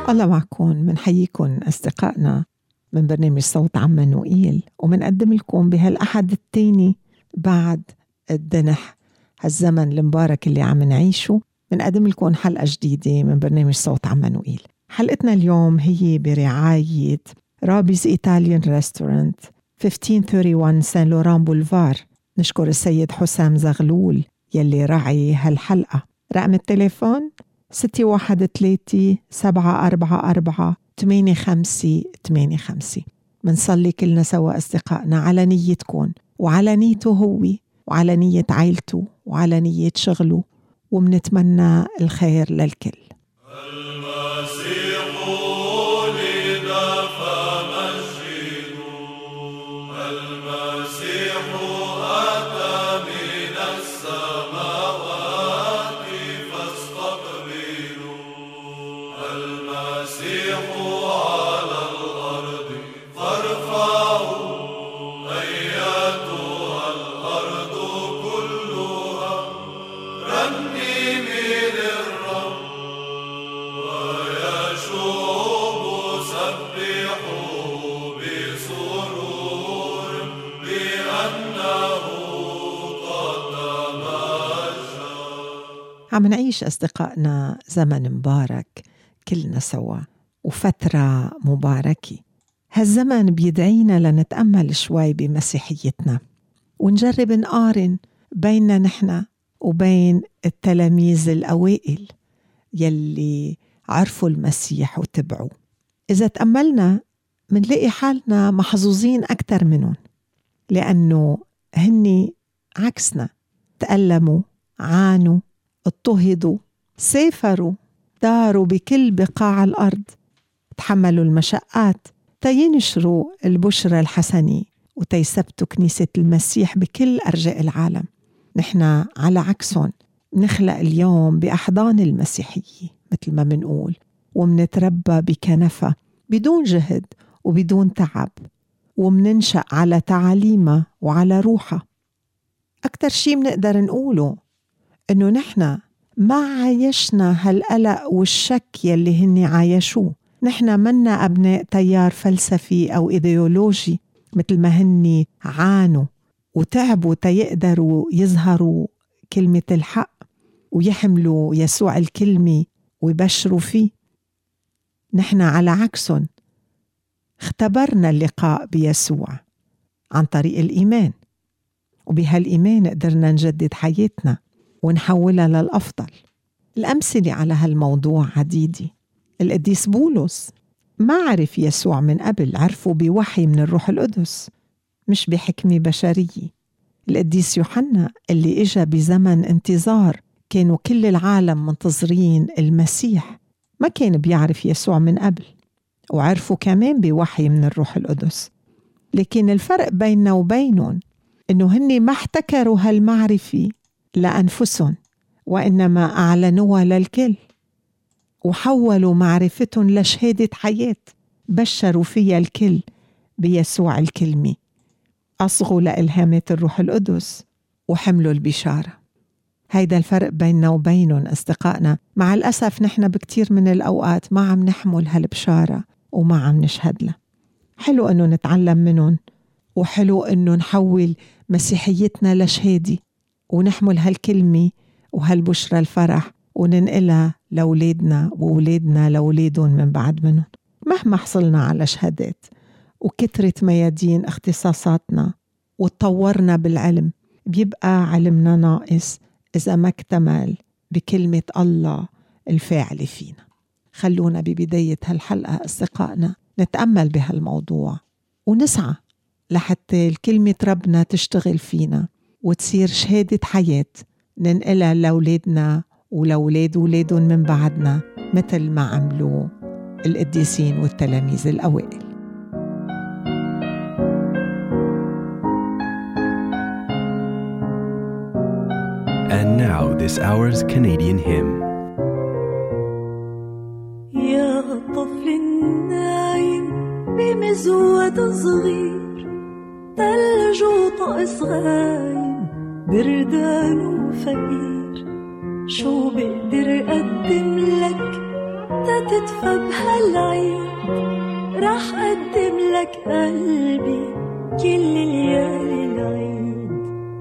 الله معكم. منحييكم أصدقائنا من برنامج صوت عمانوئيل، ومنقدم لكم بهالأحد التاني بعد الدنح هالزمن المبارك اللي عم نعيشه. منقدم لكم حلقة جديدة من برنامج صوت عمانوئيل. حلقتنا اليوم هي برعاية رابيز إيطاليان ريستورانت 1531 سان لوران بولفار. نشكر السيد حسام زغلول يلي راعي هالحلقة. رقم التليفون 613-744-8585. منصلي كلنا سوا أصدقائنا على نيتكم وعلى نيته هو وعلى نية عائلته وعلى نية شغله، ومنتمنى الخير للكل. عم نعيش أصدقائنا زمن مبارك كلنا سوا، وفترة مباركة. هالزمن بيدعينا لنتأمل شوي بمسيحيتنا ونجرب نقارن بيننا نحن وبين التلاميذ الأوائل يلي عرفوا المسيح وتبعوا. إذا تأملنا منلاقي حالنا محظوظين أكتر منهم، لأنه هني عكسنا، تألموا، عانوا، اضطهدوا، سافروا، داروا بكل بقاع الأرض، تحملوا المشقات تينشروا البشرى الحسنة وتيثبتوا كنيسة المسيح بكل أرجاء العالم. نحن على عكسهم نخلق اليوم بأحضان المسيحية مثل ما منقول، ومنتربى بكنفة بدون جهد وبدون تعب، ومننشأ على تعاليمها وعلى روحها. أكتر شيء منقدر نقوله إنه نحن ما عايشنا هالقلق والشك يلي هني عايشوه. نحن منا أبناء تيار فلسفي أو إيديولوجي مثل ما هني عانوا وتعبوا تيقدروا يظهروا كلمة الحق ويحملوا يسوع الكلمة ويبشروا فيه. نحن على عكسهم اختبرنا اللقاء بيسوع عن طريق الإيمان، وبهالإيمان قدرنا نجدد حياتنا ونحولها للأفضل. الأمثلة على هالموضوع عديدة. القديس بولس ما عرف يسوع من قبل، عرفه بوحي من الروح القدس مش بحكمة بشرية. القديس يوحنا اللي إجا بزمن انتظار، كانوا كل العالم منتظرين المسيح، ما كان بيعرف يسوع من قبل، وعرفه كمان بوحي من الروح القدس. لكن الفرق بيننا وبينهم إنه هني ما احتكروا هالمعرفة لأنفسهم، وإنما أعلنوها للكل، وحولوا معرفتهم لشهادة حياة بشروا فيها الكل بيسوع الكلمة. أصغوا لإلهامات الروح القدس وحملوا البشارة. هيدا الفرق بيننا وبينهم أصدقائنا. مع الأسف نحن بكتير من الأوقات ما عم نحمل هالبشارة وما عم نشهد لها. حلو أنه نتعلم منهم، وحلو أنه نحول مسيحيتنا لشهادة ونحمل هالكلمة وهالبشرة الفرح وننقلها لأولادنا وأولادنا لأولادهم من بعد منهم. مهما حصلنا على شهادات وكثرة ميادين اختصاصاتنا وتطورنا بالعلم، بيبقى علمنا ناقص إذا ما اكتمل بكلمة الله الفاعل فينا. خلونا ببداية هالحلقة أصدقائنا نتأمل بهالموضوع ونسعى لحتى الكلمة ربنا تشتغل فينا وتصير شهادة حياة ننقلها لأولادنا ولأولاد أولادهم من بعدنا، مثل ما عملوا القديسين والتلاميذ الأوائل. And now this hour's Canadian hymn. يا طفل نايم بمزود صغير، ثلج وطقس غايم، بردان وفقير، شو بقدر أقدم لك تتدفى بهالعيد. راح أقدم لك قلبي كل ليالي العيد.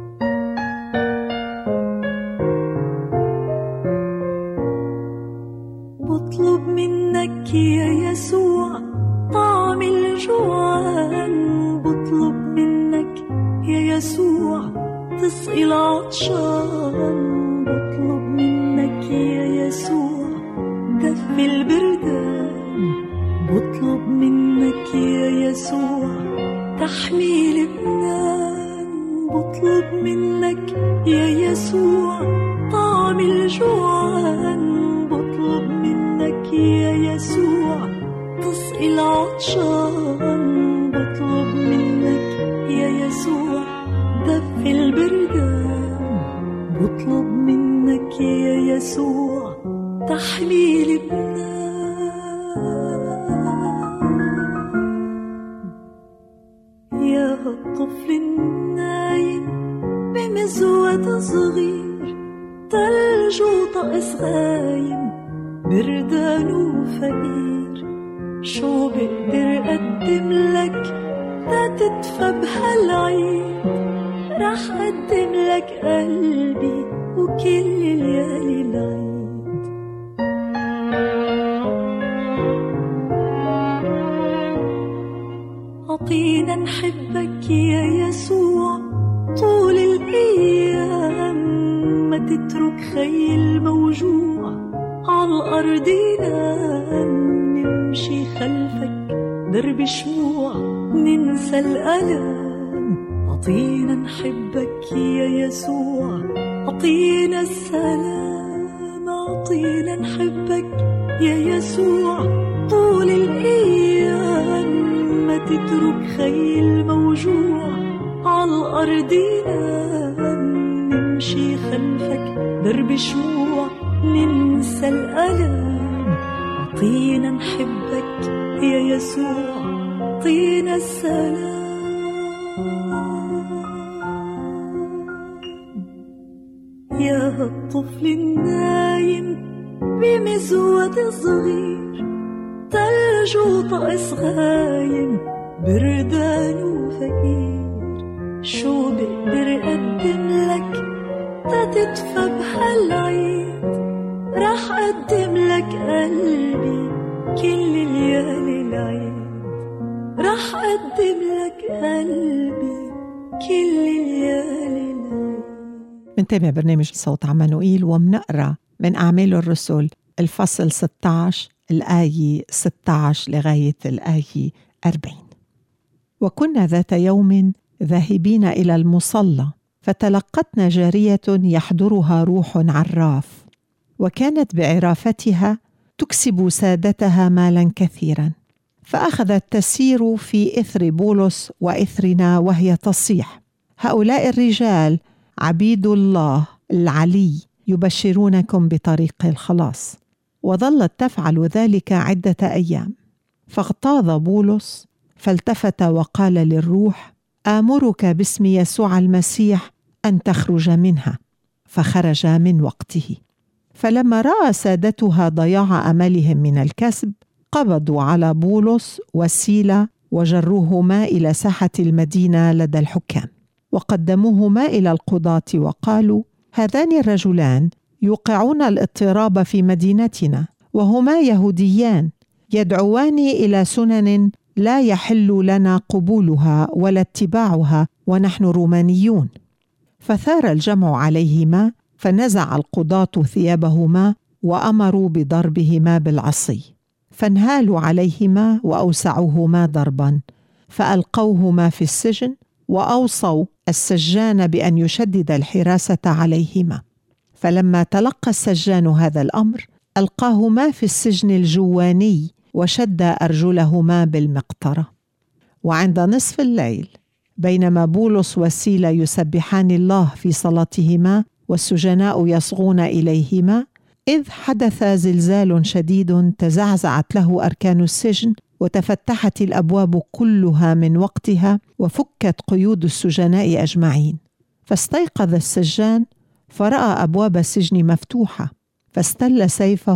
بطلب منك يا يسوع طعم الجوعان. بطلب منك يا يسوع تسقي العطشان. بطلب منك يا يسوع دفي البردان. بطلب منك يا يسوع تحمي لبنان. بطلب منك يا يسوع طعم الجوعان. بطلب منك يا يسوع تسقي العطشان. بطلب منك يا يسوع دفي البردان. بطلب منك يا يسوع تحمي لبنان. يا الطفل النايم بمزود صغير. تلج وطقس غايم بردان وفقير. شو بقدر أقدم لك تتدفى بهالعيد. راح أقدم لك قلبي وكل ليالي العيد. عطينا نحبك يا يسوع طول الأيام. ما تترك خيل موجوع عالأرض ينام. نمشي خلفك درب شموع ننسى الألم. عطينا نحبك يا يسوع عطينا السلام. عطينا نحبك يا يسوع طول الأيام. ما تترك خيل موجوع عالأرض ينام. نمشي خلفك درب شموع ننسى الألم. عطينا نحبك يا يسوع عطينا السلام. يا الطفل النايم بمزود صغير. تلج وطقس غايم بردان وفقير. شو بقدر أقدم لك تتدفى بهالعيد. راح أقدم لك قلبي كل ليالي العيد. راح أقدم لك قلبي كل ليالي العيد. منتابع برنامج صوت عمانوئيل ومنقرأ من أعمال الرسل الفصل 16 الآية 16 لغاية الآية 40. وكنا ذات يوم ذاهبين إلى المصلى فتلقتنا جارية يحضرها روح عراف. وكانت بعرافتها تكسب سادتها مالا كثيرا. فأخذت تسير في إثر بولس وإثرنا وهي تصيح: هؤلاء الرجال عبيد الله العلي يبشرونكم بطريق الخلاص. وظلت تفعل ذلك عدة أيام. فاغتاظ بولس فالتفت وقال للروح: آمرك باسم يسوع المسيح أن تخرج منها. فخرج من وقته. فلما رأى سادتها ضياع أملهم من الكسب قبضوا على بولس وسيلة وجروهما إلى ساحة المدينة لدى الحكام. وقدموهما إلى القضاة وقالوا: هذان الرجلان يوقعون الاضطراب في مدينتنا، وهما يهوديان يدعوان إلى سنن لا يحل لنا قبولها ولا اتباعها ونحن رومانيون. فثار الجمع عليهما فنزع القضاة ثيابهما وأمروا بضربهما بالعصي. فانهالوا عليهما وأوسعوهما ضربا فألقوهما في السجن. وأوصوا السجان بأن يشدد الحراسة عليهما. فلما تلقى السجان هذا الأمر ألقاهما في السجن الجواني وشد أرجلهما بالمقطرة. وعند نصف الليل بينما بولس وسيلة يسبحان الله في صلاتهما والسجناء يصغون إليهما، إذ حدث زلزال شديد تزعزعت له أركان السجن وتفتحت الأبواب كلها من وقتها وفكت قيود السجناء أجمعين. فاستيقظ السجان فرأى أبواب السجن مفتوحة، فاستل سيفه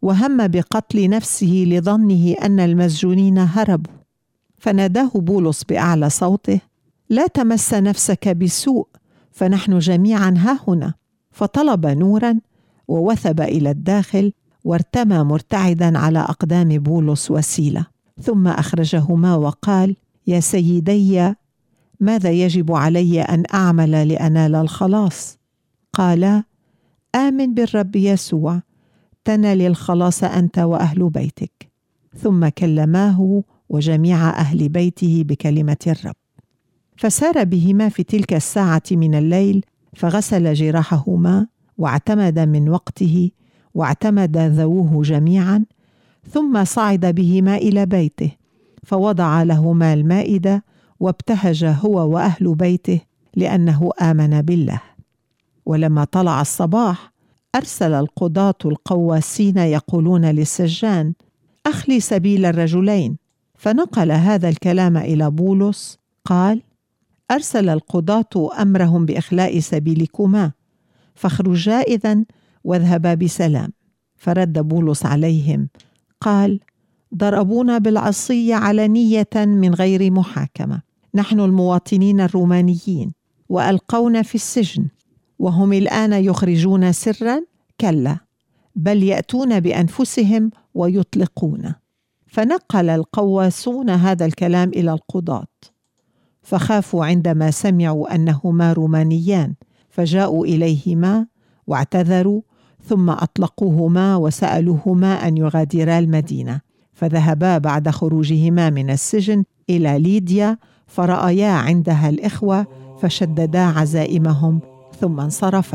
وهم بقتل نفسه لظنه أن المسجونين هربوا. فناداه بولس بأعلى صوته: لا تمس نفسك بسوء، فنحن جميعا هاهنا. فطلب نورا ووثب إلى الداخل، وارتمى مرتعدا على أقدام بولس وسيلة، ثم أخرجهما وقال: يا سيدي، ماذا يجب علي أن أعمل لأنال الخلاص؟ قالا: آمن بالرب يسوع تنال الخلاص أنت وأهل بيتك. ثم كلماه وجميع أهل بيته بكلمة الرب. فسار بهما في تلك الساعة من الليل، فغسل جراحهما، واعتمد من وقته، واعتمد ذووه جميعا، ثم صعد بهما إلى بيته، فوضع لهما المائدة، وابتهج هو وأهل بيته لأنه آمن بالله. ولما طلع الصباح أرسل القضاة القواسين يقولون للسجان: أخلي سبيل الرجلين. فنقل هذا الكلام إلى بولس، قال: أرسل القضاة أمرهم بإخلاء سبيلكما، فاخرجا إذن واذهبا بسلام. فرد بولس عليهم قال: ضربونا بالعصي علنية من غير محاكمة، نحن المواطنين الرومانيين، وألقونا في السجن، وهم الآن يخرجون سرا؟ كلا، بل يأتون بأنفسهم ويطلقون. فنقل القواسون هذا الكلام إلى القضاة، فخافوا عندما سمعوا أنهما رومانيان، فجاءوا إليهما واعتذروا، ثم أطلقوهما وسألوهما أن يغادرا المدينة. فذهبا بعد خروجهما من السجن إلى ليديا، فرأيا عندها الإخوة، فشددا عزائمهم ثم انصرفا.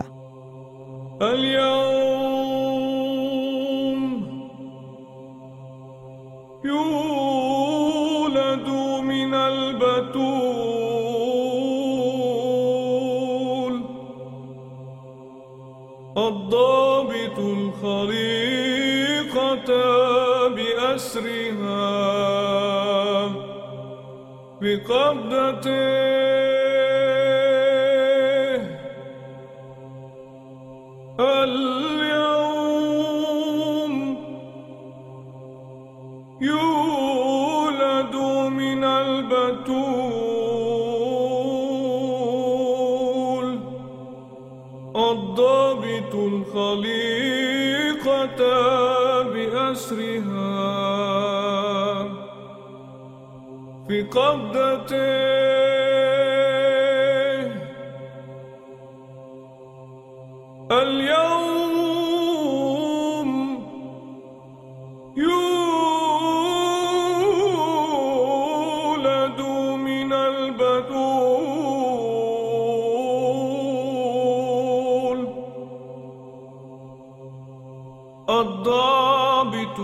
اليوم يولد من البتول الضابط الخليقة بأسرها بقبضته. اليوم يولد من البتول الضابط الخليقة بأسرها في قبضته. اليوم يولد من البتول الضابط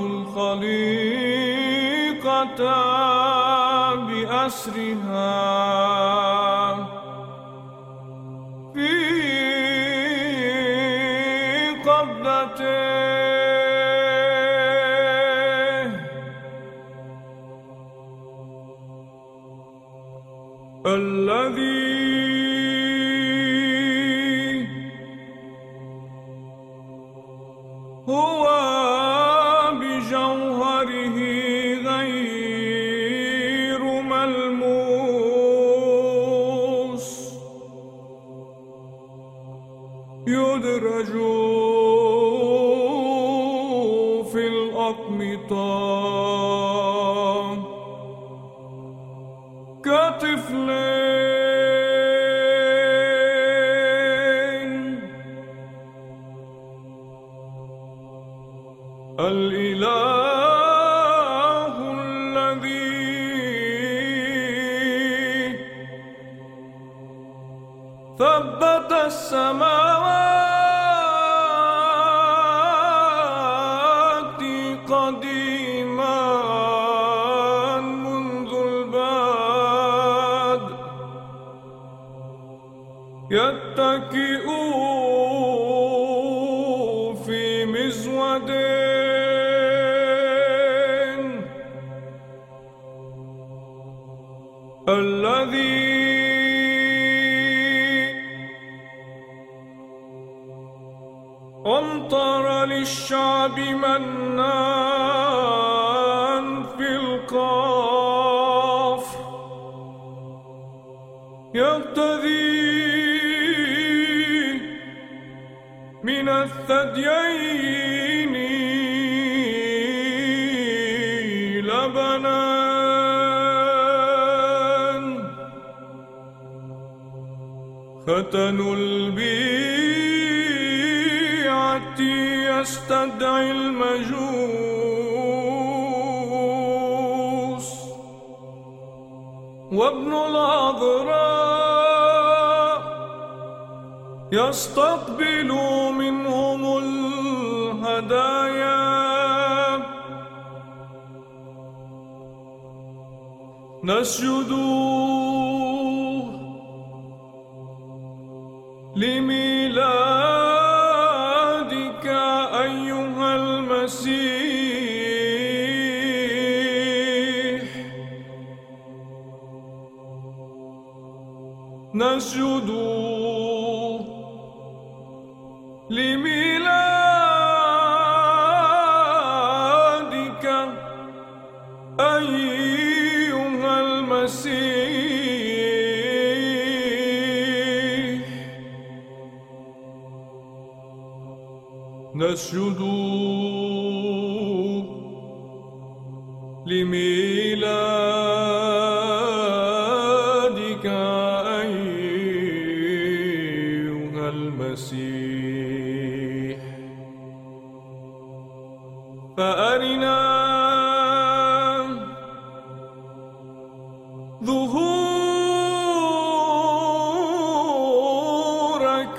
الخليقة بأسرها في قبضته. الذي هو بجوهره غير ملموس يدرج في الأقمطة كطفلين. الإله الذي ثبت السماوات قديما منذ البدء يتكئ في مزود الذي أمطر للشعب منا يقتدي من الثديين لبنا ختن البيعة يستدعي المجوس وابن العذراء يستقبل منهم الهدايا نسجد لميلادك أيها المسيح نسجد لميلادك أيها المسيح نسجد لميلادك أيها المسيح فأرنا ظهورك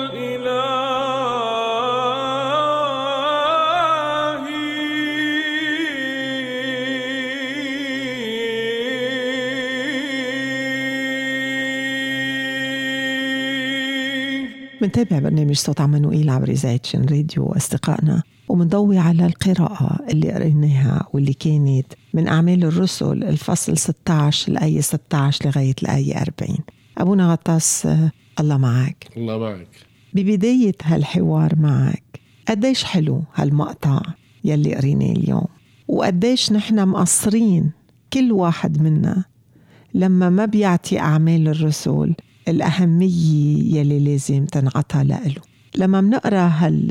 منتابع برنامج صوت عمانوئيل عبر إذاعة شن راديو أصدقائنا، ومنضوي على القراءة اللي قريناها واللي كانت من أعمال الرسل الفصل 16 الآية 16 لغاية الآية 40. أبونا غطاس الله معك. الله معك. ببداية هالحوار معك قديش حلو هالمقطع يلي قريناه اليوم، وقديش نحن مقصرين كل واحد منا لما ما بيعطي أعمال الرسل الأهمية يلي لازم تنعطى له. لما منقرأ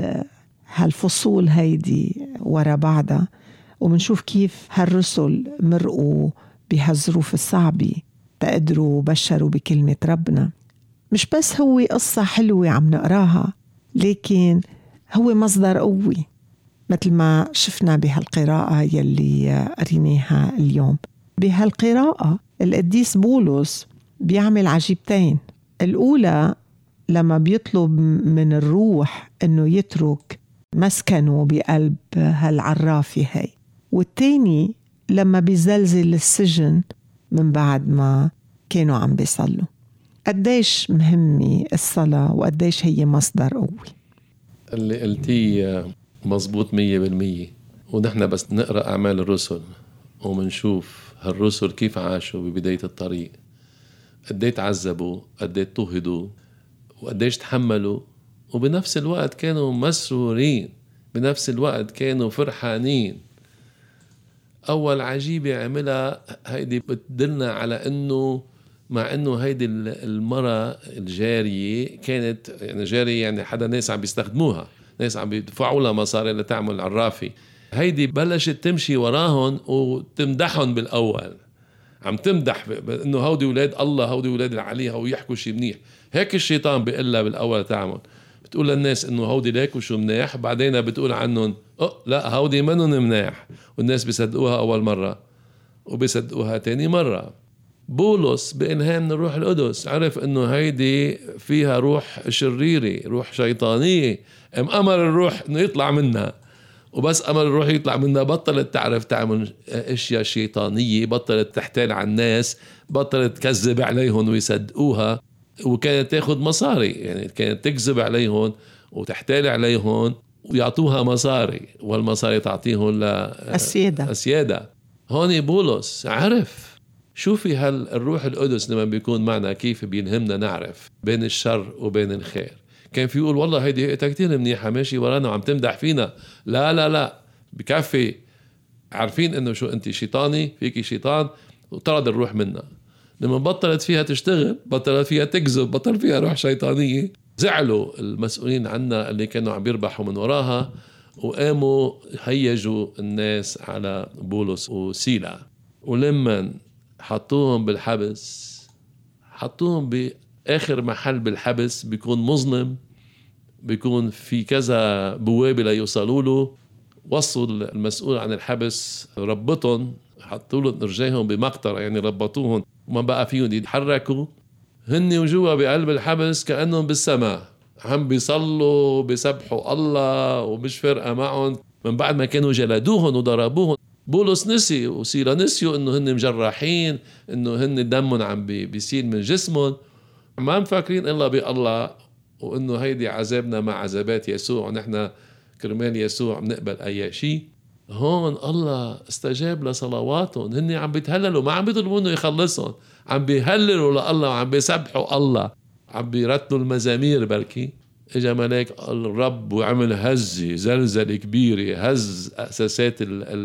هالفصول هيدي ورا بعضها ومنشوف كيف هالرسل مرقوا بهالظروف الصعبة تقدروا بشروا بكلمة ربنا، مش بس هو قصة حلوة عم نقراها، لكن هو مصدر قوي مثل ما شفنا بهالقراءة يلي قريناها اليوم. بهالقراءة القديس بولس بيعمل عجيبتين. الأولى لما بيطلب من الروح أنه يترك مسكنه بقلب هالعرافة هاي، والتاني لما بيزلزل السجن من بعد ما كانوا عم بيصلوا. قديش مهمة الصلاة وقديش هي مصدر قوي. اللي قلتيه مزبوط 100%. ونحن بس نقرأ أعمال الرسل ومنشوف هالرسل كيف عاشوا ببداية الطريق، قديش تعذبوا، قديش اضطهدوا، وقديش تحملوا، وبنفس الوقت كانوا مسرورين، بنفس الوقت كانوا فرحانين. أول عجيبة عملها هيدي بتدلنا على أنه مع أنه هيدي المرة الجارية كانت يعني جارية، يعني حدا ناس عم بيستخدموها، ناس عم بيدفعوا لها مصاري لتعمل عرافي. هيدي بلشت تمشي وراهن وتمدحهم بالأول، عم تمدح انه هودي ولاد الله، هودي ولاد العلي، هو يحكوا شي منيح. هيك الشيطان بيقول لها بالاول تعمل، بتقول للناس انه هودي ليك وشو منيح، بعدين بتقول عنهم لا هودي منهم منيح، والناس بيصدقوها اول مره وبيصدقوها تاني مره. بولس بإلهام من الروح القدس عرف انه هيدي فيها روح شريره، روح شيطانيه، امر الروح انه يطلع منها، وبس أمر الروح يطلع منها بطلت تعرف تعمل أشياء شيطانية، بطلت تحتال على الناس، بطلت تكذب عليهم ويصدقوها، وكانت تاخد مصاري، يعني كانت تكذب عليهم وتحتال عليهم ويعطوها مصاري، والمصاري تعطيهم للسيادة. هون بولس عرف. شوفي الروح القدس لما بيكون معنا كيف بيلهمنا نعرف بين الشر وبين الخير. كان في يقول والله هيدي هيئتها كتير منيحة ماشي ورانا وعم تمدح فينا، لا لا لا بكفي، عارفين انه شو انت شيطاني، فيكي شيطان، وطرد الروح منا. لما بطلت فيها تشتغل، بطلت فيها تكذب، بطل فيها روح شيطانية، زعلوا المسؤولين عنا اللي كانوا عم يربحوا من وراها، وقاموا هيجوا الناس على بولس وسيلا. ولما حطوهم بالحبس، حطوهم بآخر محل بالحبس بيكون مظلم، بيكون في كذا بوابة لا يوصلوا له. وصلوا المسؤول عن الحبس، ربطهم، حطوا له رجليهم بمقطرة، يعني ربطوهم وما بقى فيهم يتحركوا. هن وجوا بقلب الحبس كأنهم بالسماء، عم بيصلوا بيسبحوا الله ومش فارقة معهم من بعد ما كانوا جلدوهم وضربوهم. بولس نسي وسيلا نسيوا انه هن مجرحين، انه هن دمهم عم بيسيل من جسمهم، ما مفكرين الا بالله، وانه هيدي عذابنا مع عذابات يسوع، ونحن كرمال يسوع بنقبل اي شيء. هون الله استجاب لصلواتهم، هن عم بيتهللوا، ما عم بيطلبوا انه يخلصهم، عم بيهللوا لله وعم بيسبحوا الله، عم بيرتلوا المزامير. بركي اجا ملاك الرب وعمل هزة زلزلة كبيرة، هز اساسات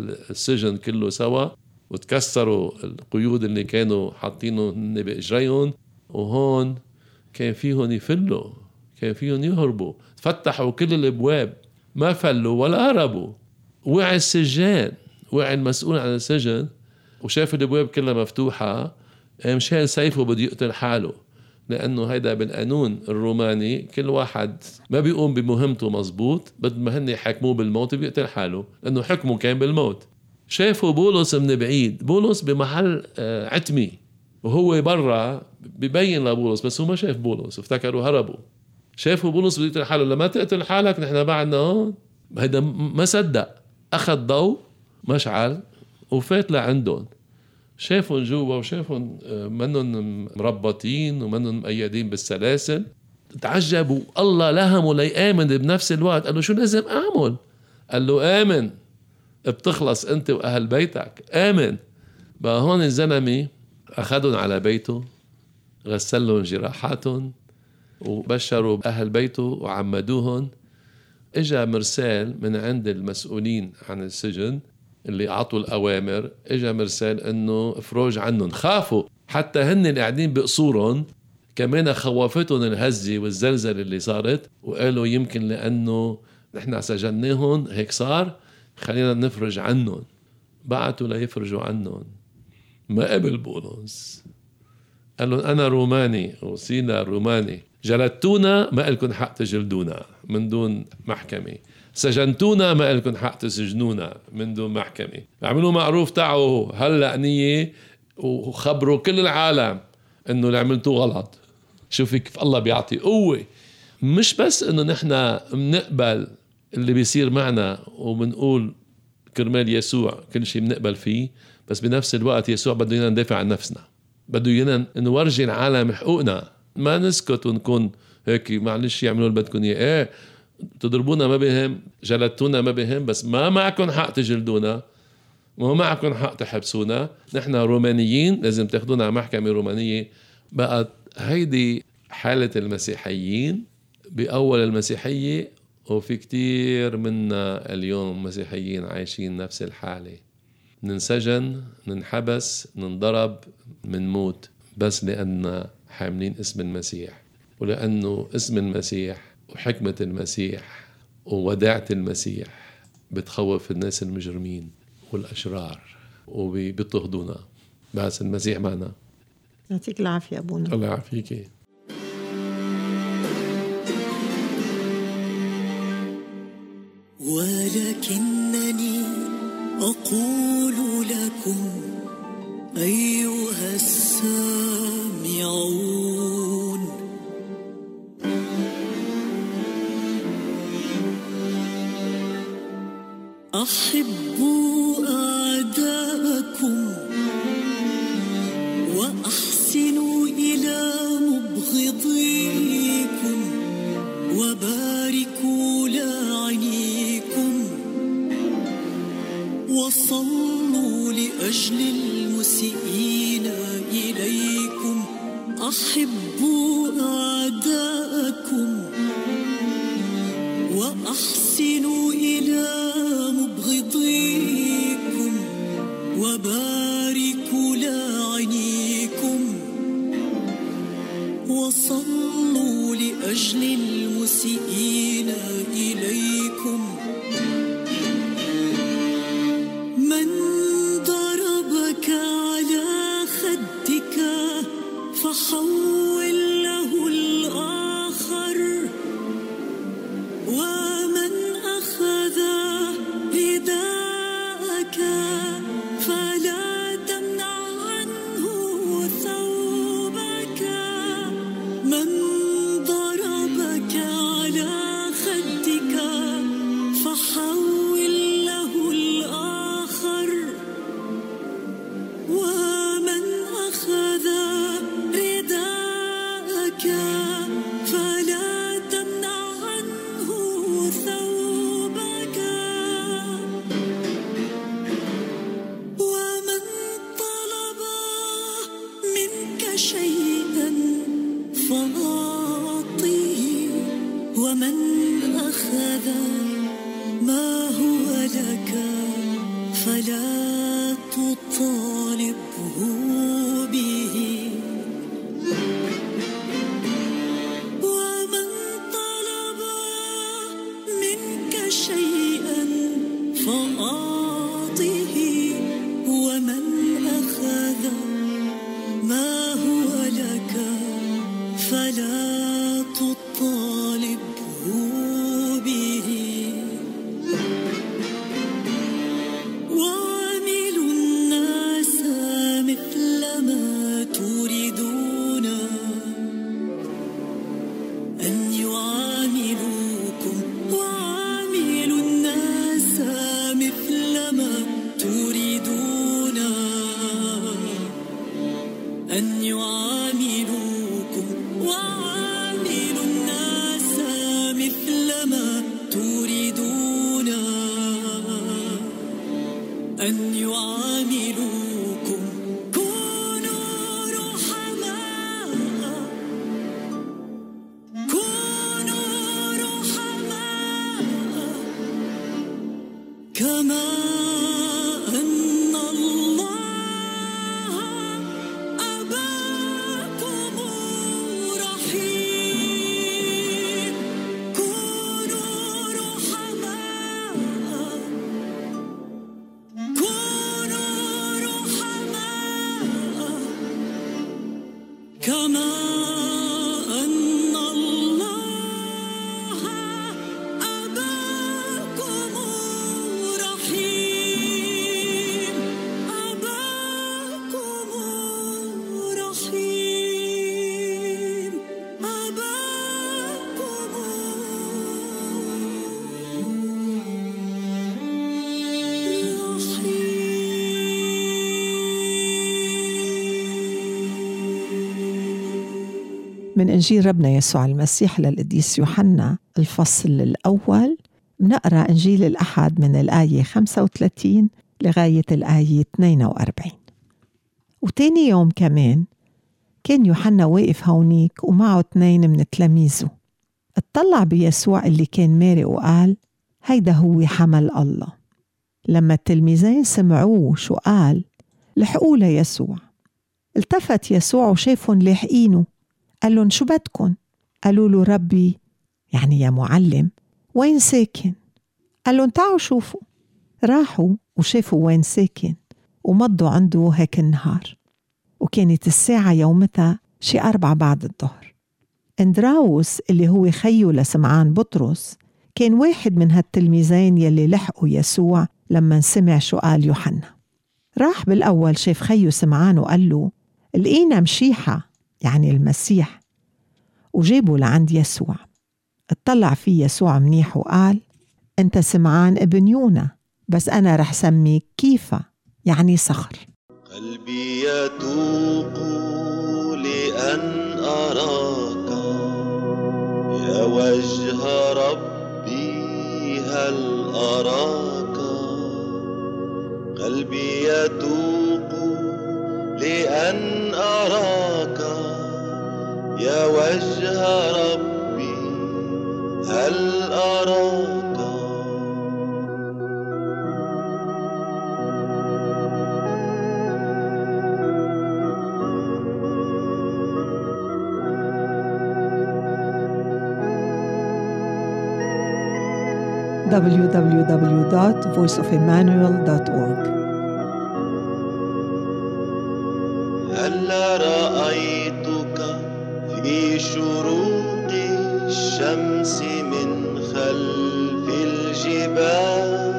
السجن كله سوا، وتكسروا القيود اللي كانوا حاطينه هن باجريهم. وهون كان فيهم يفلوا، كان فيهم يهربوا، فتحوا كل الابواب، ما فلوا ولا هربوا. وعي السجان، وعي المسؤول عن السجن، وشاف الابواب كلها مفتوحة، مشان سيفه بده يقتل حاله، لأنه هيدا بالقانون الروماني كل واحد ما بيقوم بمهمته مزبوط بد ما هن يحكموه بالموت بيقتل حاله، لأنه حكمه كان بالموت. شافوا بولس من بعيد، بولس بمحل عتمي وهو برا ببين لبولس، بس هو ما شاف بولس، افتكروا هربوا. شافوا بولس بده يقتل حاله، لما تقتل حالك نحن بعدنا هون. هيدا ما صدق، أخذ ضوء مشعل وفات لعندهم، شافهم جوا وشافهم منهم مربطين ومنهم مقيدين بالسلاسل. تعجبوا، الله لهموا ليآمن بنفس الوقت. قال له شو لازم أعمل؟ قال له آمن، بتخلص أنت وأهل بيتك، آمن. بقى هون الزلمة أخذهم على بيته، غسلهم جراحاتهم وبشروا بأهل بيته وعمدوهم. إجا مرسال من عند المسؤولين عن السجن اللي أعطوا الأوامر، إجا مرسال إنه افرج عنهم. خافوا، حتى هن اللي قاعدين بقصورهم كمان خوفتهم الهزة والزلزلة اللي صارت، وقالوا يمكن لأنه نحن سجناهم هيك صار، خلينا نفرج عنهم. بعتوا ليفرجوا عنهم. ما قبل بولس، قال لهم أنا روماني وسيلا روماني، جلدتونا ما لكم حق تجلدونا من دون محكمة، سجنتونا ما لكم حق تسجنونا من دون محكمة. اعملوا معروف، تعوا هلأ نية وخبروا كل العالم انه اللي عملتوه غلط. شوفي كيف الله بيعطي قوة، مش بس انه نحن بنقبل اللي بيصير معنا وبنقول كرمال يسوع كل شيء بنقبل فيه، بس بنفس الوقت يسوع بده ينا ندافع عن نفسنا، بده ينا نورجي العالم حقوقنا، ما نسكت ونكون هيك معلش يعملوا اللي بدكم اياه. تضربونا ما بهم، جلدتونا ما بهم، بس ما معكم حق تجلدونا، ما معكم حق تحبسونا. نحن رومانيين لازم تاخدونا على محكمة رومانية. بقى هيدي حالة المسيحيين بأول المسيحية، وفي كتير منا اليوم مسيحيين عايشين نفس الحالة، ننسجن، ننحبس، ننضرب، منموت، بس لأن حاملين اسم المسيح، ولأنه اسم المسيح وحكمة المسيح ووداعة المسيح بتخوف الناس المجرمين والأشرار وبيضطهدونا، بس المسيح معنا. يعطيك العافية أبونا. الله يعافيك. ولكنني أقول لكم أيها السامعون، أحبوا أعداءكم وأحسنوا إلى مبغضيكم وباركوا لاعنيكم وصلوا لأجل المسيئين إليكم. أحبوا أعداءكم وأحسنوا إلى مبغضيكم وباركوا لاعنيكم وصلوا لأجل المسيئين إليكم. من ضربك على خدك فحول له الآخر، ومن أخذ رداءك فلا تمنع عنه ثوبك. من ضربك على خدك فحول له الآخر، ومن أخذ رداءك فلا تمنع عنه ثوبك. ومن طلب منك شيئا فأعطيه، ومن أخذ ما هو لك فلا تطالبه به. ومن طلب منك شيئا فأعطه، ومن أخذ ما هو لك فلا تطالبه به. وعاملوا الناس مثل ما تريدون أن يعاملوكم، وعاملوا الناس مثل ما تريدون أن يعاملوكم، وعاملوا الناس مثل ما تريدون أن يعاملوكم. كونوا رحماء، كونوا رحماء كما أن الله أباكم رحيم. كونوا رحماء، كونوا رحماء كما أن الله أباكم رحيم. أباكم رحيم. أباكم من إنجيل ربنا يسوع المسيح للقديس يوحنا الفصل الأول، بنقرأ إنجيل الأحد من الآية 35 لغاية الآية 42. وتاني يوم كمان كان يوحنا واقف هونيك ومعه 2 من تلاميذه. اطلع بيسوع اللي كان مارق وقال: هيدا هو حمل الله. لما التلميذين سمعوه شو قال لحقوا ليسوع. التفت يسوع وشافهم لاحقينه، قال لهم: شو بدكن؟ قالوا له: ربي، يعني يا معلم، وين ساكن؟ قال لهم: تعالوا شوفوا. راحوا وشافوا وين ساكن ومضوا عنده هيك النهار. وكانت الساعة يومتها شي 4 بعد الظهر. اندراوس اللي هو خيو لسمعان بطرس كان واحد من هالتلميذين يلي لحقوا يسوع لما سمع شو قال يوحنا. راح بالأول شاف خيو سمعان وقال له: لقينا مشيحة، يعني المسيح، وجابوا لعند يسوع. اطلع فيه يسوع منيح وقال: أنت سمعان ابن يونا، بس أنا رح سميك كيفا، يعني صخر. قلبي يتوق لأن أراك يا وجه ربي، هل أراك؟ قلبي يتوق لأن أراك يا وجه ربي، هل أراك؟ www.voiceofemmanuel.org. هلا رأيتك في شروق الشمس من خلف الجبال،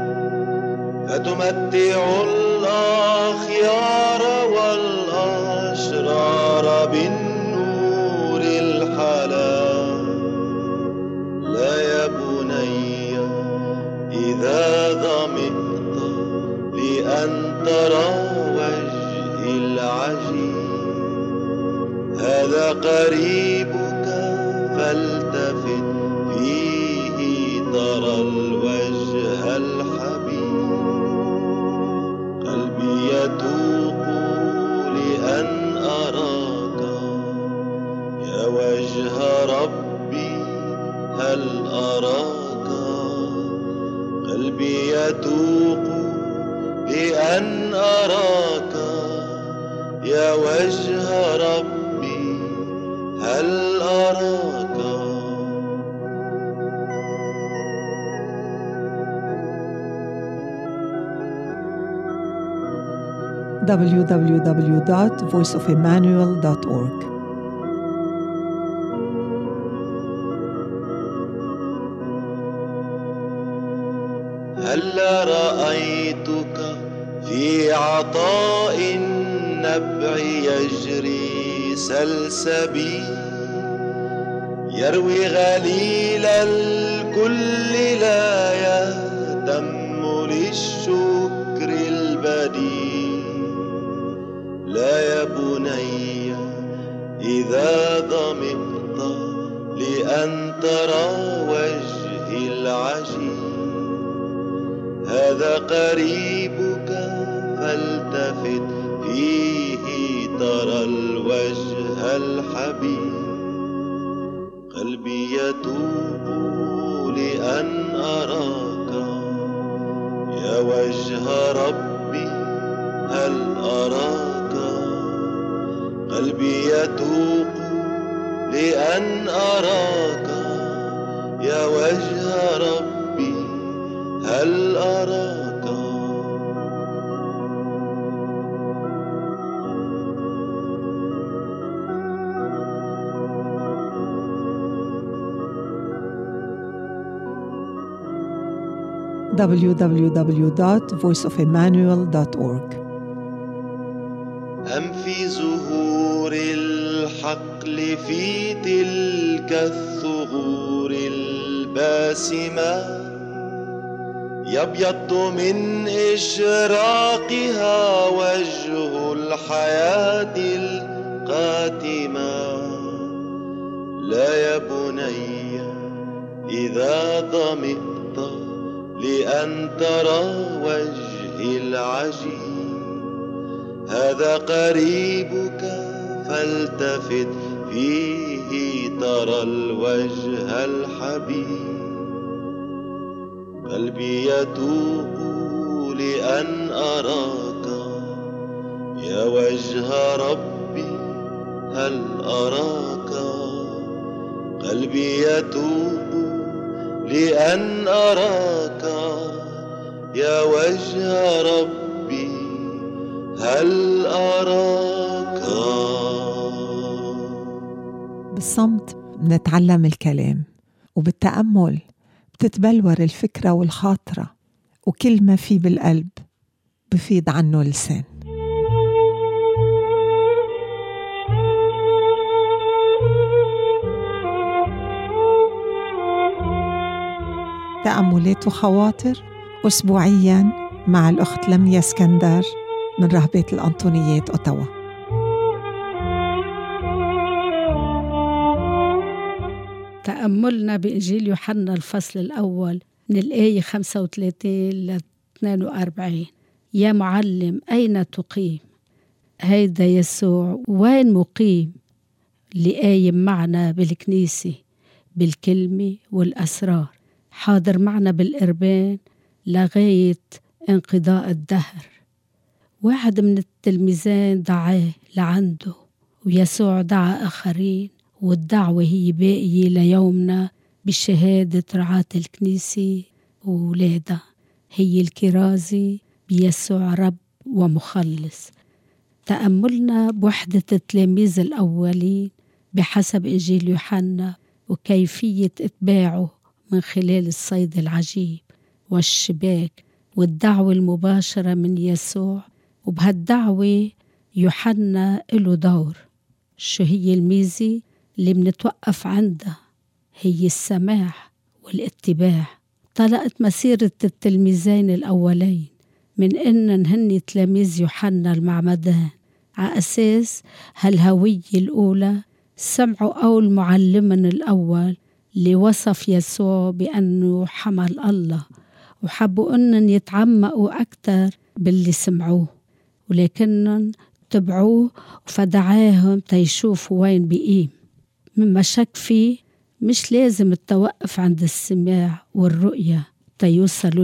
فتمتع الأخيار والأشرار بالنور الحلال. لا يا بني إذا ظمئت لأن ترى وجهي العجيب، هذا قريبك فالتفت فيه ترى الوجه الحبيب. قلبي يتوق لأن أراك يا وجه ربي، هل أراك؟ قلبي يتوق لأن أراك يا وجه ربي، هل أراك؟ www.voiceofemmanuel.org. هلا رأيتك في عطاء النبع يجري سلسبيل، يروي غليل الكل لا يهتم للشكر البديل. لا يا بني إذا ضمئت لأن ترى وجهي العجيب، هذا قريبك فالتفت فيه ترى الوجه الحبيب. قلبي يتوب لأن أراك يا وجه ربي، هل أراك؟ قلبي يتوب لأن أراك يا وجه ربي، هل أراك؟ www.voiceofemmanuel.org. أم في زهور الحقل في تلك الثغور الباسمة، يبيض من إشراقها وجه الحياة القاتمة. لا يا بني إذا ضمئت لأن ترى وجهي العجيب، هذا قريبك فالتفت فيه ترى الوجه الحبيب. قلبي يتوق لأن أراك يا وجه ربي، هل أراك؟ قلبي يتوق لأن أراك يا وجه ربي، هل أراك؟ بالصمت بنتعلم الكلام، وبالتأمل بتتبلور الفكرة والخاطرة، وكل ما في بالقلب بفيض عنه لسان. تأملات وخواطر أسبوعياً مع الأخت لميا اسكندر من رهبة الأنطونيات أوتاوا. تأملنا بإنجيل يوحنا الفصل الأول من الآية 35 ل 42. يا معلم أين تقيم؟ هيدا يسوع وين مقيم؟ اللي قايم معنا بالكنيسة بالكلمة والأسرار، حاضر معنا بالقربان لغاية انقضاء الدهر. واحد من التلميذين دعاه لعنده، ويسوع دعا آخرين، والدعوة هي باقية ليومنا بشهادة رعاة الكنيسة وولادها، هي الكرازة بيسوع رب ومخلص. تأملنا بوحدة التلاميذ الأولين بحسب إنجيل يوحنا وكيفية إتباعه من خلال الصيد العجيب والشباك والدعوة المباشرة من يسوع. وبهالدعوة يوحنا له دور. شو هي الميزة اللي منتوقف عندها؟ هي السماح والاتباع. طلقت مسيرة التلميذين الأولين من إنن هن تلاميذ يوحنا المعمدان على أساس هالهوية الأولى. سمعوا قول معلمنا الأول اللي وصف يسوع بأنه حمل الله، وحبوا أنن يتعمقوا أكتر باللي سمعوه، ولكنن تبعوه وفدعاهم تيشوفوا وين بقيم. مما شك فيه مش لازم التوقف عند السماع والرؤية تيوصلوا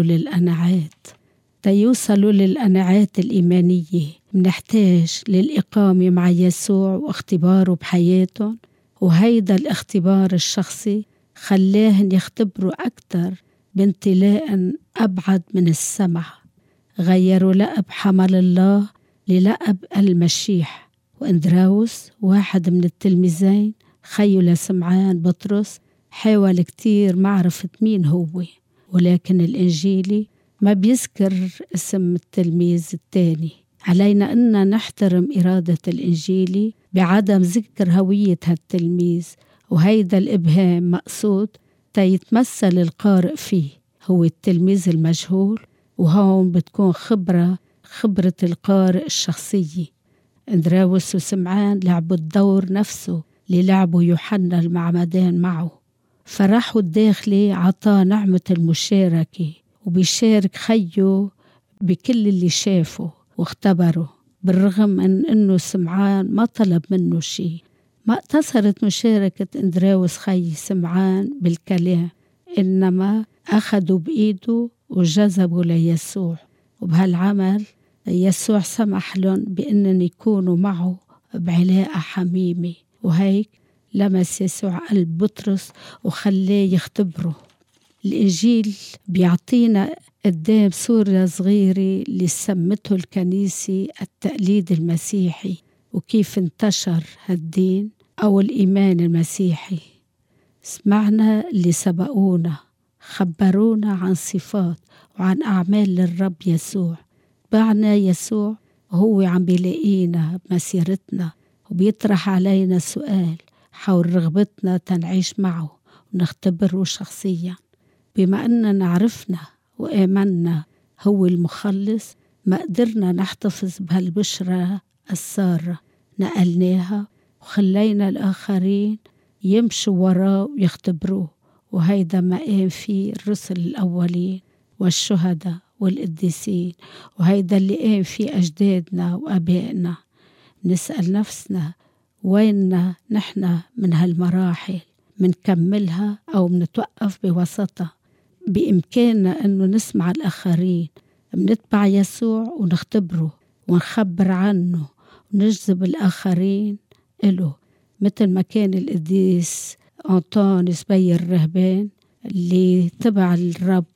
للقناعات الإيمانية. منحتاج للإقامة مع يسوع واختباره بحياتهم، وهيدا الاختبار الشخصي خلاهن يختبروا أكتر بامتلاء أبعد من السمع. غيروا لقب حمل الله للقب المشيح. وإندراوس واحد من التلميذين خيو لسمعان بطرس حاول كتير معرفة مين هو، ولكن الإنجيلي ما بيذكر اسم التلميذ الثاني. علينا أن نحترم إرادة الإنجيلي بعدم ذكر هوية هالتلميذ، وهيدا الإبهام مقصود تيتمثل القارئ فيه هو التلميذ المجهول، وهون بتكون خبرة القارئ الشخصية. إندراوس وسمعان لعبوا الدور نفسه اللي لعبوا يوحنا المعمدان معه. فرحوا الداخلي عطاه نعمة المشاركة، وبيشارك خيه بكل اللي شافه واختبره، بالرغم من أنه سمعان ما طلب منه شيء. ما اقتصرت مشاركة إندراوس خي سمعان بالكلام، إنما أخذوا بإيده وجذبوا ليسوع. وبهالعمل يسوع سمح لهم بأنن يكونوا معه بعلاقة حميمة، وهيك لمس يسوع قلب بطرس وخلاه يختبره. الإنجيل بيعطينا قدام صورة صغيرة اللي سمته الكنيسة التقليد المسيحي، وكيف انتشر هالدين أو الإيمان المسيحي. سمعنا اللي سبقونا خبرونا عن صفات وعن أعمال للرب يسوع. بعنا يسوع هو عم بيلاقينا بمسيرتنا وبيطرح علينا سؤال حول رغبتنا تنعيش معه ونختبره شخصيا. بما أننا عرفنا وآمنا هو المخلص، ما قدرنا نحتفظ بهالبشرة السارة، نقلناها وخلينا الآخرين يمشوا وراه ويختبروه. وهيدا ما قام فيه الرسل الأولين والشهداء والقديسين، وهيدا اللي قام فيه أجدادنا وأبائنا. نسأل نفسنا ويننا نحن من هالمراحل؟ منكملها أو منتوقف بوسطها؟ بإمكاننا أنه نسمع الآخرين، منتبع يسوع ونختبره ونخبر عنه ونجذب الآخرين إله، مثل ما كان القديس أنطونيوس بي الرهبان اللي تبع الرب.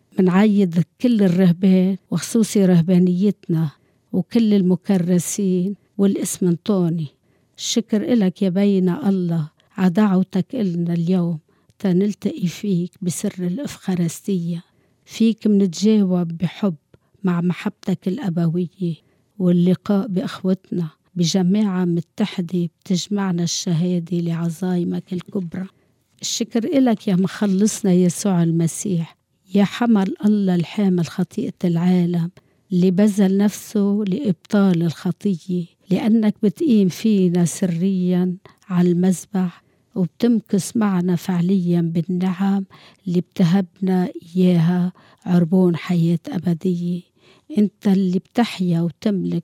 منعيد كل الرهبان وخصوصي رهبانيتنا وكل المكرسين والإسمنطوني. الشكر إلك يا بينا الله عدعوتك إلنا اليوم تنلتقي فيك بسر الإفخارستية. فيك منتجاوب بحب مع محبتك الأبوية، واللقاء بأخوتنا بجماعة متحدة بتجمعنا الشهادة لعظايمك الكبرى. الشكر إلك يا مخلصنا يسوع المسيح، يا حمل الله الحامل خطيئة العالم اللي بذل نفسه لإبطال الخطية، لأنك بتقيم فينا سريا على المذبح وبتمكس معنا فعليا بالنعم اللي بتهبنا إياها عربون حياة أبدية. أنت اللي بتحيا وتملك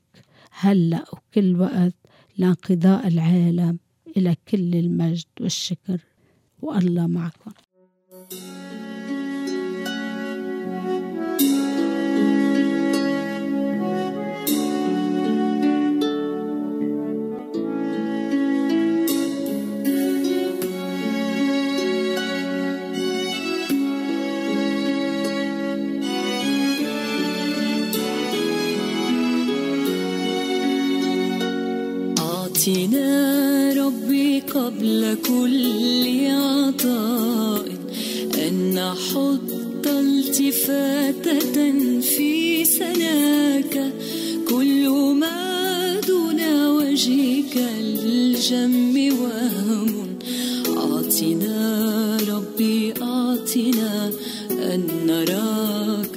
هلأ وكل وقت لانقضاء العالم. إلى كل المجد والشكر، والله معكم. ربي قبل كل عطاء أن نحط التفاتة في سناك، كل ما دون وجهك الجم وهم. أعطنا ربي أعطنا أن نراك،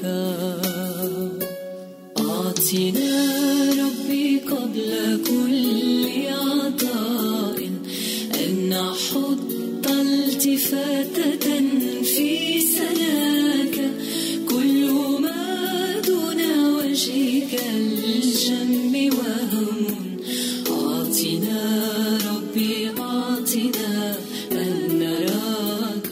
أعطنا ربي قبل كل عطاء أن نحط التفاتة في سناك، كل ما دون وجهك الجم وهم. أعطنا ربي أعطنا أن نراك.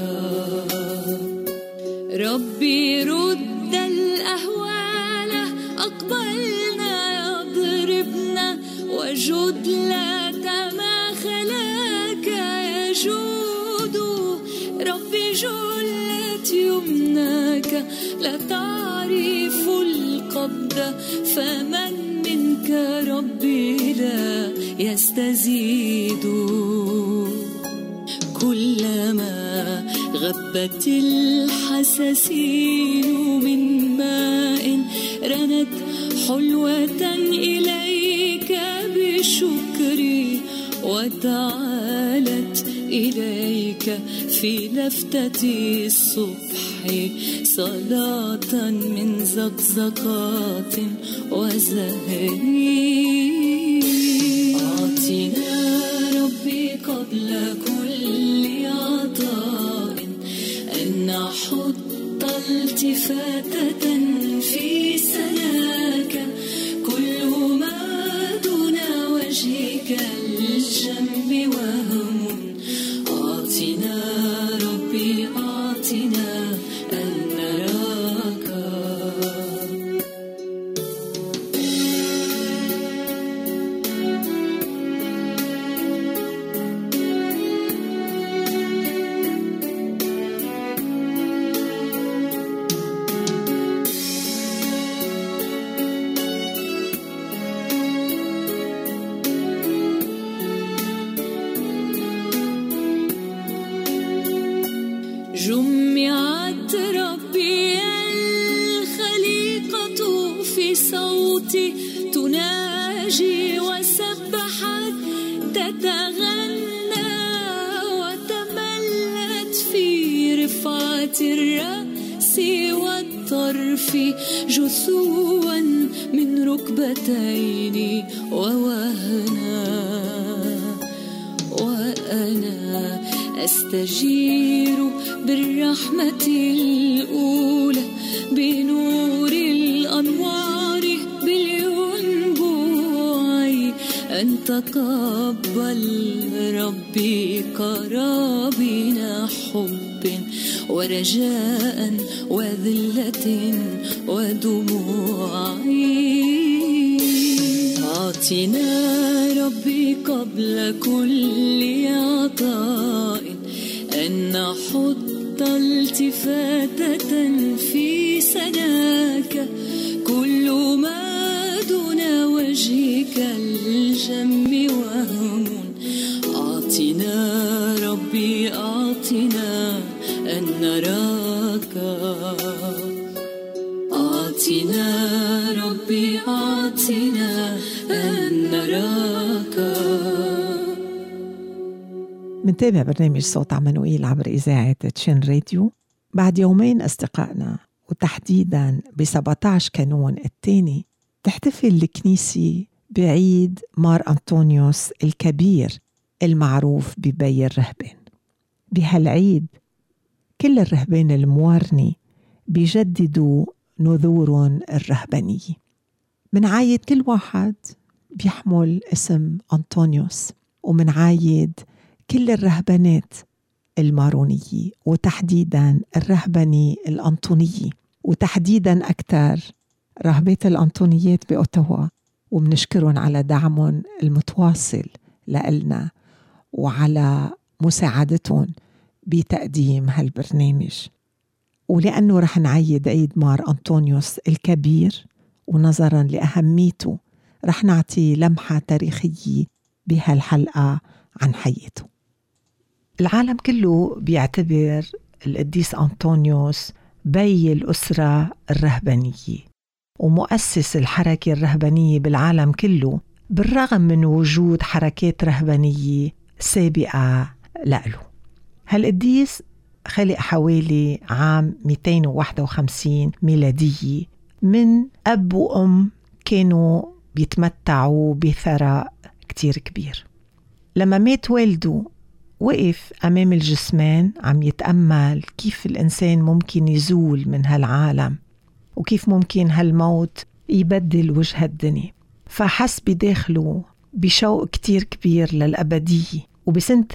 ربي رد الأهوال أقبلنا يضربنا، وجد لا تماخلاك يجود. ربي جلت يمناك لا تعرف القبض، فمن منك ربي لا يستزيد. كلما غبت الحساسين من ماء رنت حلوة إليك بشكري، وتعالت إليك في لفتة الصبح صلاة من زقزقات وزهري. أعطنا ربي قبل كل عطاء أن نحط التفاتة في سناك، كل ما دون وجهك الجم وهم. أعطنا ربي أعطنا أن نراك. جمعت ربي الخليقة في صوتي تناجي وسبحت تتغنى، وتملت في رفعة الرأس والطرف جثوا من ركبتين ووهنا. وأنا أستجير بالرحمة الأولى بنور الأنوار بالينبوع، أن تقبل ربي قرابين حب ورجاء وذلة ودموع. أعطنا ربي قبل كل عطاء أن نحط التفاتة في سناك، كل ما دون وجهك الجم وهم. أعطنا ربي أعطنا أن نراك، أعطنا ربي أعطنا أن نراك. منتابع برنامج صوت عمانوئيل عبر إذاعة تشين راديو. بعد يومين أصدقائنا، وتحديداً ب17 كانون الثاني، تحتفل الكنيسة بعيد مار أنطونيوس الكبير المعروف ببي الرهبان. بهالعيد كل الرهبان الموارني بيجددوا نذور الرهبانية. منعايد كل واحد بيحمل اسم أنطونيوس، ومنعايد كل الرهبانات المارونية، وتحديداً الرهباني الأنطونية، وتحديداً أكثر رهبات الأنطونيات بأوتاوا، ومنشكرهم على دعمهم المتواصل لنا وعلى مساعدتهم بتقديم هالبرنامج. ولأنه رح نعيد عيد مار أنطونيوس الكبير، ونظراً لأهميته رح نعطي لمحة تاريخية بهالحلقة عن حياته. العالم كله بيعتبر القديس أنطونيوس بي الأسرة الرهبانية ومؤسس الحركة الرهبانية بالعالم كله، بالرغم من وجود حركات رهبانية سابقة له. هالقديس خلق حوالي عام 251 ميلادية من أب وأم كانوا بيتمتعوا بثراء كتير كبير. لما مات والده وقف أمام الجسمان عم يتأمل كيف الإنسان ممكن يزول من هالعالم وكيف ممكن هالموت يبدل وجه الدنيا، فحس بداخله بشوق كتير كبير للأبدية. وبسنة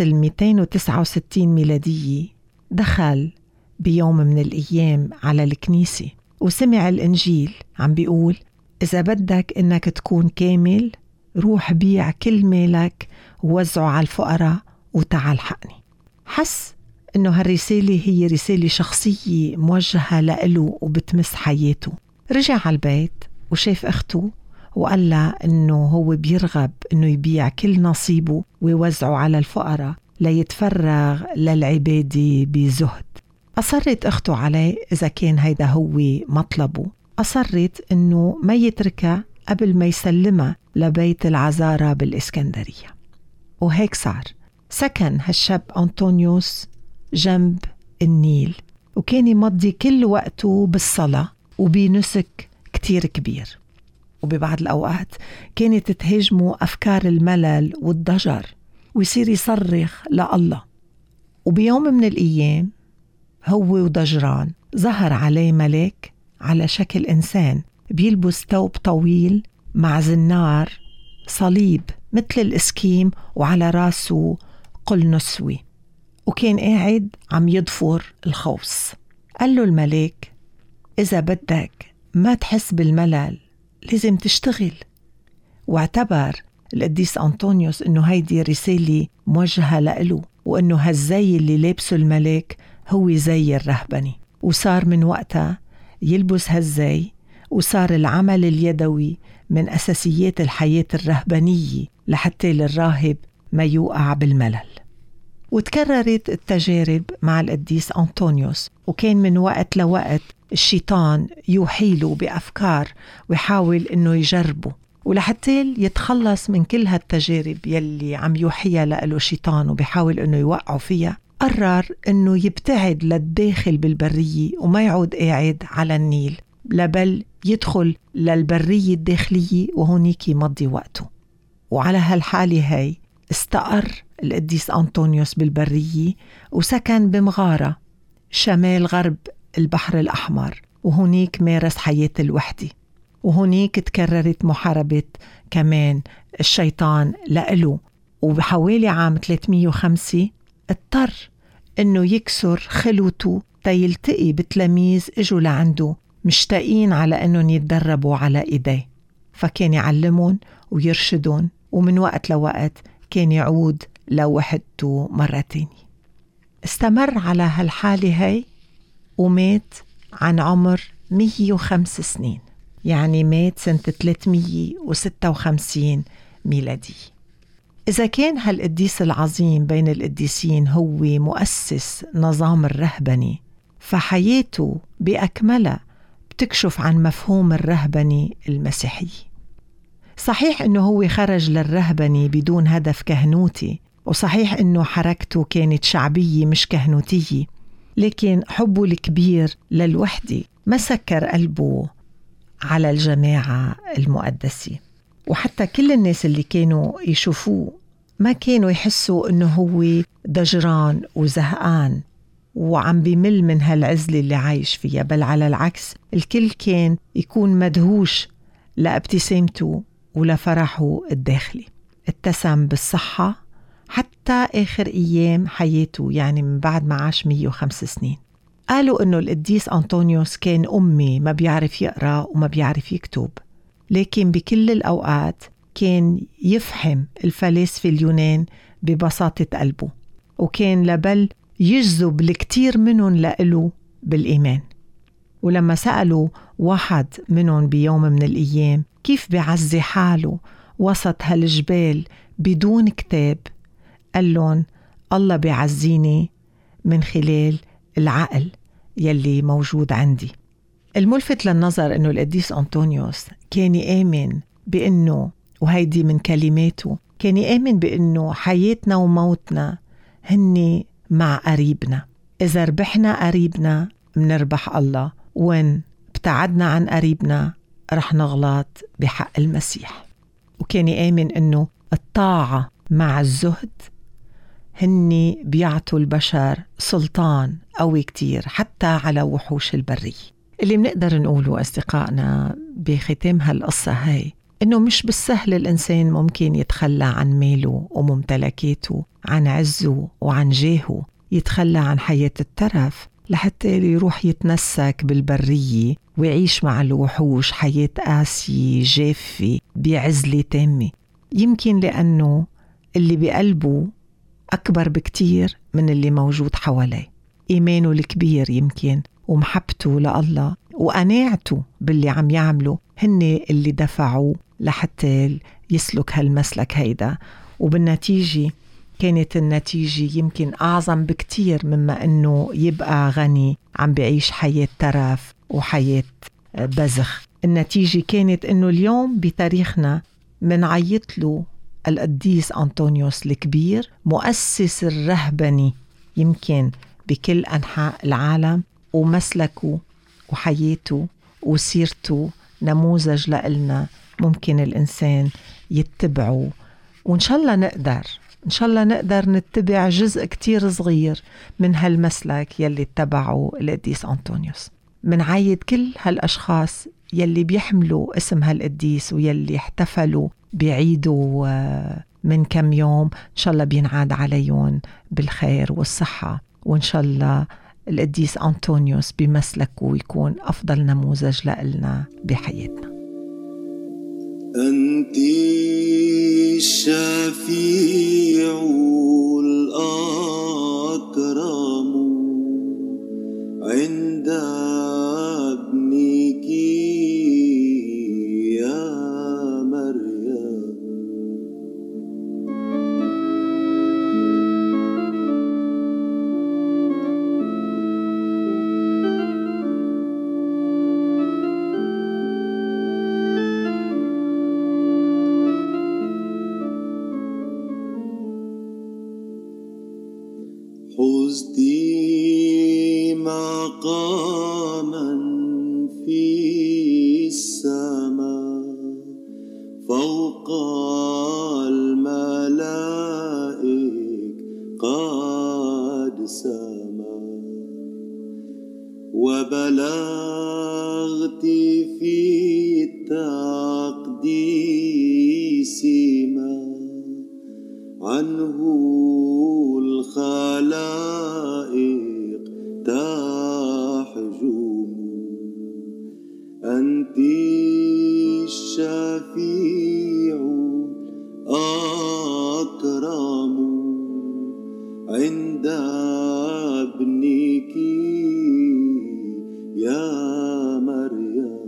269 ميلادية دخل بيوم من الأيام على الكنيسة وسمع الإنجيل عم بيقول: إذا بدك إنك تكون كامل روح بيع كل مالك ووزعه على الفقراء وتعال حقني. حس إنه هالرسالة هي رسالة شخصية موجهة لإله وبتمس حياته. رجع على البيت وشاف أخته وقال لها إنه هو بيرغب إنه يبيع كل نصيبه ويوزعه على الفقراء ليتفرغ للعبادة بزهد. أصرت أخته عليه إذا كان هيدا هو مطلبه، أصرت إنه ما يتركها قبل ما يسلمها لبيت العذارى بالإسكندرية. وهيك صار. سكن هالشاب أنطونيوس جنب النيل وكان يمضي كل وقته بالصلاة وبنسك كتير كبير. وببعض الأوقات كانت تهاجمه أفكار الملل والضجر ويصير يصرخ لله. وبيوم من الأيام هو وضجران ظهر عليه ملاك على شكل إنسان بيلبس ثوب طويل مع زنار صليب مثل الإسكيم وعلى راسه قل نسوي، وكان قاعد عم يضفر الخوص. قال له الملاك: إذا بدك ما تحس بالملل لازم تشتغل. واعتبر القديس أنطونيوس إنه هيدي رسالة موجهة لإله، وإنه هالزي اللي لابسه الملاك هو زي الرهبني. وصار من وقتها يلبس هالزي، وصار العمل اليدوي من أساسيات الحياة الرهبانية لحتى للراهب ما يوقع بالملل. وتكررت التجارب مع القديس أنطونيوس، وكان من وقت لوقت الشيطان يوحيله بأفكار ويحاول إنه يجربه. ولحتى يتخلص من كل هالتجارب يلي عم يوحيها له الشيطان وبيحاول إنه يوقعه فيها، قرر إنه يبتعد للداخل بالبرية وما يعود قاعد على النيل، بل يدخل للبرية الداخلية وهونيك يمضي وقته. وعلى هالحالة هاي استقر القديس أنطونيوس بالبرية وسكن بمغارة شمال غرب البحر الأحمر، وهونيك مارس حياة الوحدة. وهونيك تكررت محاربة كمان الشيطان لإله. وبحوالي عام 305 اضطر إنه يكسر خلوته تيلتقي بتلاميذ اجوا لعنده مشتاقين على إنهم يتدربوا على إيديه، فكان يعلمهم ويرشدهم، ومن وقت لوقت كان يعود لوحدته مرة تانية. استمر على هالحالة هاي ومات عن عمر 105 سنين، يعني مات سنة 356 ميلادي. إذا كان هالقديس العظيم بين القديسين هو مؤسس نظام الرهبني، فحياته بأكملها بتكشف عن مفهوم الرهبني المسيحي. صحيح إنه هو خرج للرهبني بدون هدف كهنوتي، وصحيح إنه حركته كانت شعبية مش كهنوتية، لكن حبه الكبير للوحدة ما سكر قلبه على الجماعة المقدسة. وحتى كل الناس اللي كانوا يشوفوه ما كانوا يحسوا إنه هو ضجران وزهقان وعم بيمل من هالعزلة اللي عايش فيها، بل على العكس الكل كان يكون مدهوش لابتسامته ولفرحه الداخلي. اتسم بالصحة حتى آخر أيام حياته، يعني من بعد ما عاش 105 سنين. قالوا إنه القديس أنطونيوس كان أمي ما بيعرف يقرأ وما بيعرف يكتب، لكن بكل الأوقات كان يفهم الفلاسفة اليونان ببساطة قلبه، وكان لبل يجذب الكثير منهم لإله بالإيمان. ولما سألوا واحد منهم بيوم من الأيام كيف بيعزي حاله وسط هالجبال بدون كتاب، قال لهم الله بيعزيني من خلال العقل يلي موجود عندي. الملفت للنظر أنه القديس أنطونيوس كان يآمن بأنه، وهيدي من كلماته، كان يآمن بأنه حياتنا وموتنا هني مع قريبنا. إذا ربحنا قريبنا منربح الله، وإن ابتعدنا عن قريبنا رح نغلط بحق المسيح. وكان يآمن أنه الطاعة مع الزهد هني بيعطوا البشر سلطان قوي كتير حتى على وحوش البرية. اللي منقدر نقوله أصدقائنا بختام هالقصة هاي إنه مش بالسهل الإنسان ممكن يتخلى عن ماله وممتلكاته، عن عزه وعن جاهه، يتخلى عن حياة الترف لحتى يروح يتنسك بالبرية ويعيش مع الوحوش حياة قاسية جافة بعزلة تامة. يمكن لأنه اللي بقلبه أكبر بكتير من اللي موجود حواليه، إيمانه الكبير يمكن ومحبته لله وقناعته باللي عم يعمله هن اللي دفعوا لحتى يسلك هالمسلك هيدا. وبالنتيجة كانت النتيجة يمكن أعظم بكتير مما أنه يبقى غني عم بعيش حياة ترف وحياة بزخ. النتيجة كانت أنه اليوم بتاريخنا منعيط له القديس أنطونيوس الكبير، مؤسس الرهبنة يمكن بكل أنحاء العالم، ومسلكه وحياته وسيرته نموذج لإلنا ممكن الإنسان يتبعه. وإن شاء الله نقدر نتبع جزء كتير صغير من هالمسلك يلي اتبعه القديس أنطونيوس. منعيد كل هالأشخاص يلي بيحملوا اسم هالقديس ويلي احتفلوا بعيده من كم يوم. إن شاء الله بينعاد عليهم بالخير والصحة، وإن شاء الله القديس أنطونيوس بمسلكه يكون أفضل نموذج لنا بحياتنا. أنت الشفيع الأكرم عند ابنك يا مريم، حزتي مقاما في السماء فوق الملائك قد سما، وبلغت في التقديس ما عنه الخلائق تحجم. أنت الشفيع الأكرم عند ابنك يا مريم.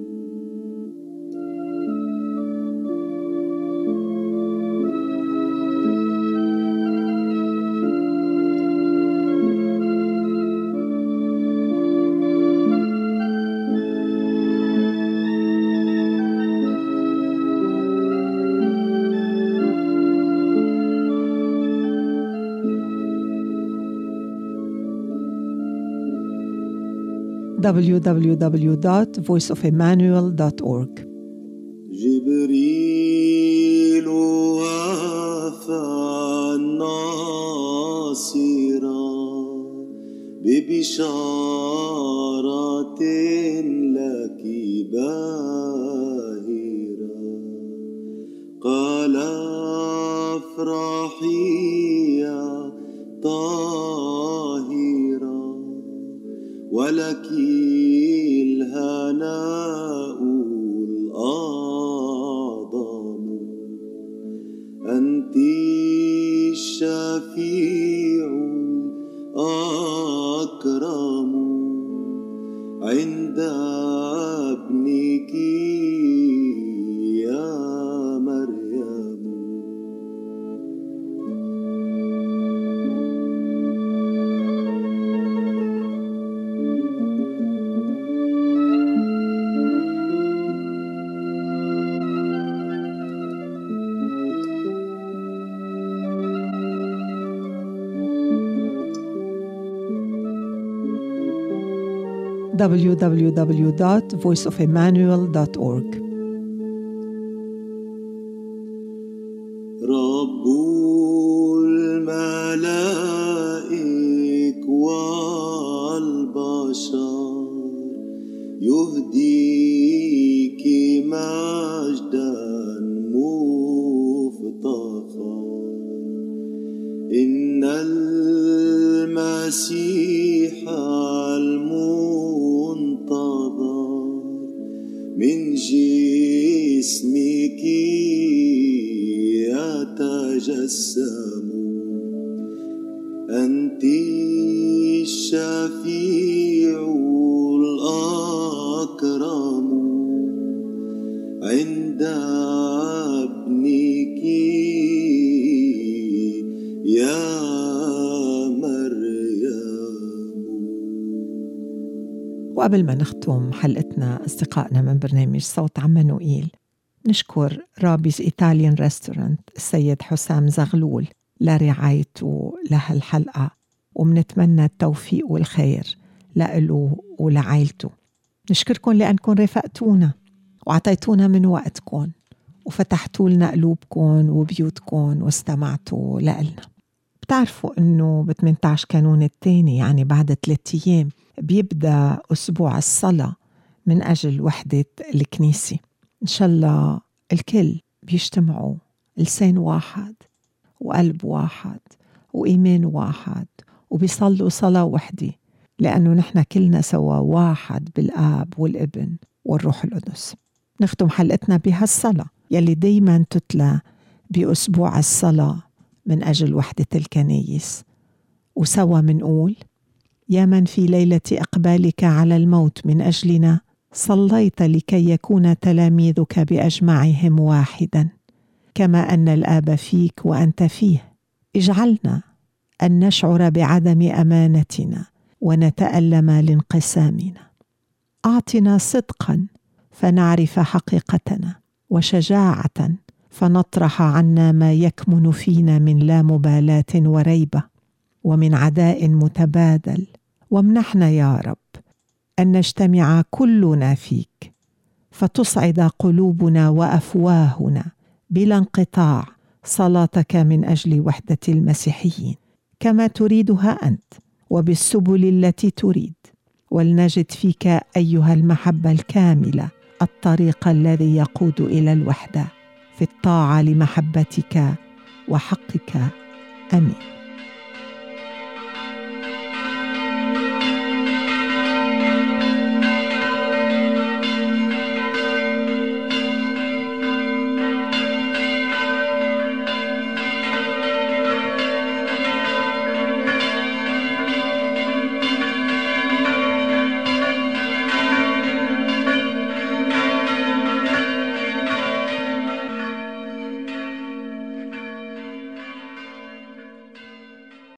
www.voiceofemmanuel.org. جبريل وافى الناصرة ببشارة لك باهرة، قال افرحي يا طاهرة ولك الهناء الأعظم. أنت الشفيع الأكرم عند ابنك يا مريم. www.voiceofemmanuel.org. رب الملائك والبشر يهديك مجدا مفتخر. إن المسيح المنتظر من جسمك يتجسم. أنت الشفيع الأكرم عند ابنك يا وقبل ما نختم حلقتنا أصدقائنا من برنامج صوت عمانوئيل، نشكر رابيز إيطاليان ريستورانت السيد حسام زغلول لرعايته لهالحلقة، ومنتمنى التوفيق والخير لإله ولعائلته. نشكركم لأنكم رافقتونا وعطيتونا من وقتكم وفتحتوا لنا قلوبكم وبيوتكم واستمعتوا لنا. بتعرفوا إنه ب 18 كانون الثاني، يعني بعد 3 أيام، بيبدأ أسبوع الصلاة من أجل وحدة الكنيسة. إن شاء الله الكل بيجتمعوا لسان واحد وقلب واحد وإيمان واحد وبيصلوا صلاة وحدة، لأنه نحن كلنا سوا واحد بالآب والابن والروح القدس. نختم حلقتنا بهالصلاة يلي دايما تتلى بأسبوع الصلاة من أجل وحدة الكنايس، وسوا منقول: يا من في ليلة إقبالك على الموت من أجلنا صليت لكي يكون تلاميذك بأجمعهم واحدا، كما أن الآب فيك وأنت فيه. اجعلنا أن نشعر بعدم أمانتنا ونتألم لانقسامنا. أعطنا صدقا فنعرف حقيقتنا، وشجاعة فنطرح عنا ما يكمن فينا من لا مبالاة وريبة ومن عداء متبادل. وامنحنا يا رب أن نجتمع كلنا فيك، فتصعد قلوبنا وأفواهنا بلا انقطاع صلاتك من أجل وحدة المسيحيين كما تريدها أنت وبالسبل التي تريد، ولنجد فيك أيها المحبة الكاملة الطريق الذي يقود إلى الوحدة في الطاعة لمحبتك وحقك. آمين.